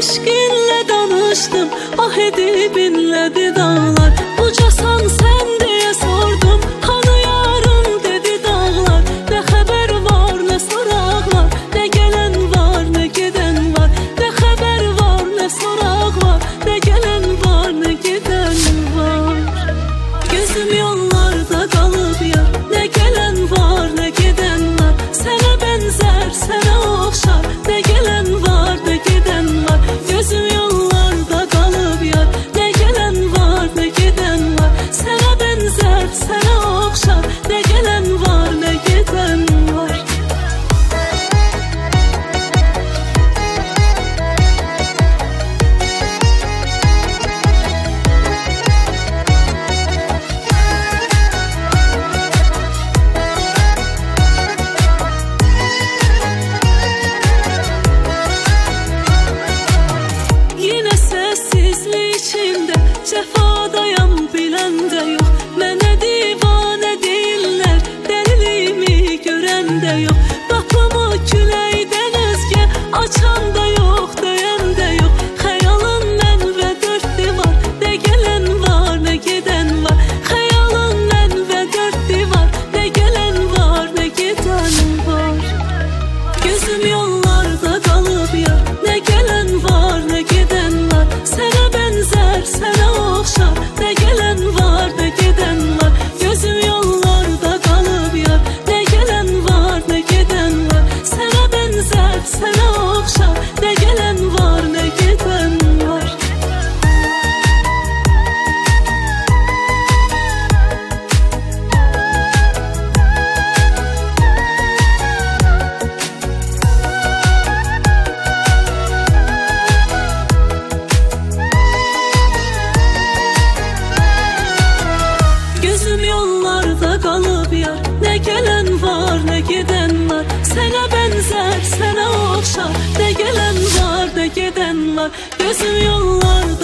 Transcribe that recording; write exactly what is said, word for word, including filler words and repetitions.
eşkinle danıştım, ah edip inledi dağlar. Ucasan sen diye sordum, hanı yarım dedi dağlar. Ne haber var ne soraqlar, ne gelen var ne giden var. Ne haber var ne soraq var, ne gelen var ne giden var. Gözüm yollarda kalıp ya, ne gelen var ne giden var. Sana benzer sana okşar, ne gelen var ne giden var. Gözüm yollarda kalıp ya, ne gelen var ne giden var. Sana benzer sana okşar, ne gelen var ne giden var. Yine sessizlik içimde, cefadayam bilen de yok. Mənə divane deyirlər, dəliliyimi görən də yox. Qapımı küləkdən özgə açan da yox, döyən də yox. Xəyalın mən və dörd divar, nə gələn var nə gedən var. Xəyalın mən və dörd divar, nə gələn var nə gedən var. Gözüm yollarda kalıp ya, ne gelen var ne giden var. Sana benzer sana okşar, ne gelen var ne giden var. Gözüm yollarda kalıp ya, ne gelen var ne giden var. Sana benzer sana okşar, ne gelen var ne giden var. Gözüm yollarda kalıp yar, ne gelen var ne giden var. Sana benzer sana okşar, ne gelen var ne giden var. Gözüm yollarda